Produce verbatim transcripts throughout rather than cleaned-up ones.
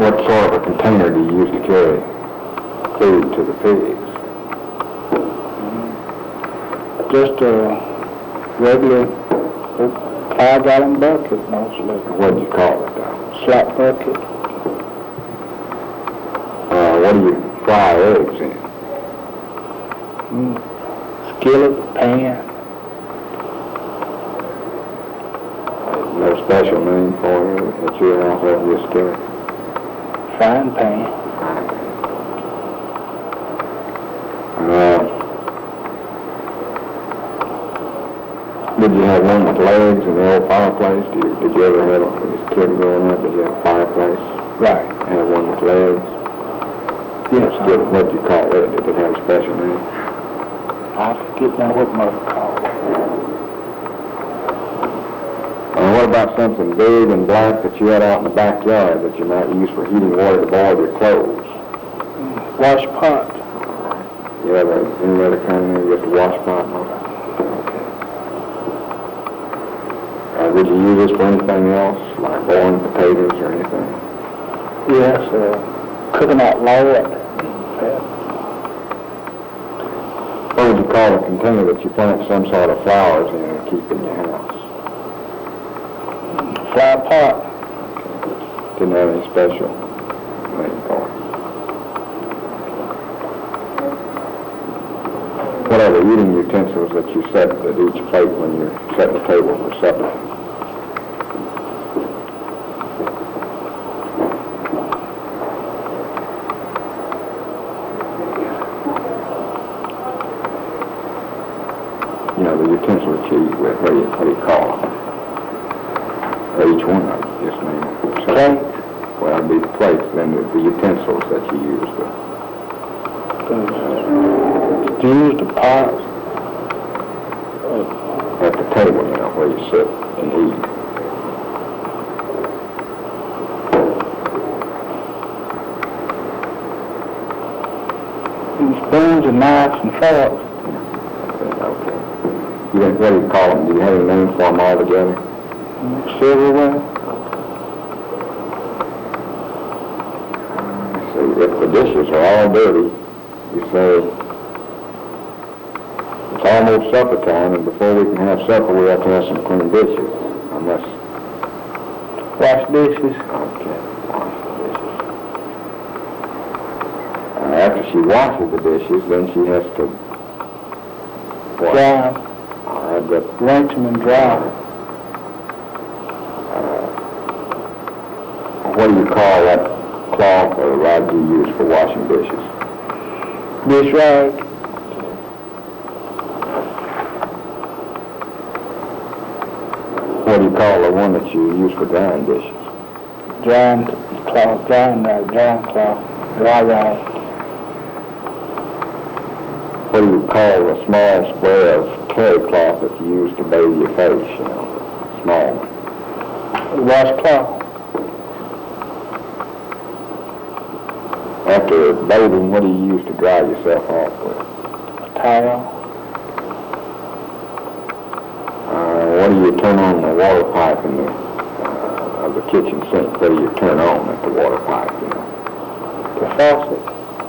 What sort of a container do you use to carry food to the pigs? Just a regular five-gallon bucket, mostly. What do you call it, though? Slop bucket. Uh, what do you fry eggs in? Mm. Skillet, pan. No special name for it at your house over your skillet? Frying pan. Uh, did you have one with legs in the old fireplace? Did you, did you ever have, when you was a kid growing up, did you have a fireplace? Right. Have one with legs? Yes. Did, what do you call it? Did it have a special name? I forget now what Mother called it. Uh, what about something big and black that you had out in the backyard that you might use for heating water to boil your clothes? Mm. Wash pot. You have a, any other kind of just a wash pot? No? Uh, would you use this for anything else, like boiling potatoes or anything? Yes, uh, cooking out lard. What would you call a container that you plant some sort of flowers in and keep in your house? Flower pot. Didn't have any special name for it. What are the eating utensils that you set at each plate when you're setting the table for supper? You know, the utensils that you eat with, what do you, what do you call them? Or each one of them, just name it. Plate. Well, it'd be the plates, then the, the utensils that you use. The, Uh, use the pot. uh, at the table, you know, where you sit and eat. And spoons and knives and forks. Okay. You know, what do you call them? Do you have a name for them all together? Silverware. See, if the dishes are all dirty, you say, it's almost supper time, and before we can have supper, we have to have some clean dishes. Unless, Wash dishes. okay, wash the dishes. Uh, after she washes the dishes, then she has to what? Dry. Uh, the, Rinse them and dry them. what do you call that cloth or rag you use for washing dishes? Dish rag. What do you call the one that you use for drying dishes? Drying cloth. Drying rag. Drying cloth. Dry rag. What do you call the small square of terry cloth that you use to bathe your face, you know, small one? Washcloth. After bathing, what do you use to dry yourself off with? A towel. Uh, what do you turn on the water pipe in the, uh, of the kitchen sink? What do you turn on at the water pipe, you know? The faucet.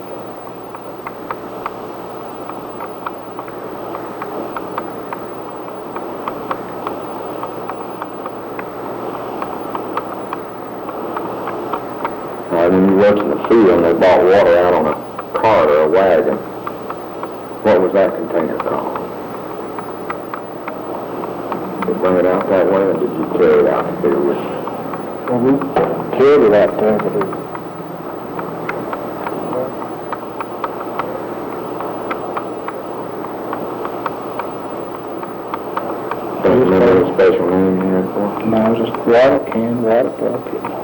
Uh, when you worked in the field and they bought water out on a cart or a wagon, what was that container called? Did you bring it out that way, or did you carry it out here with you? Well, we carried it out there, but it, Don't you remember the special name you had for it? no, just water can, water bucket.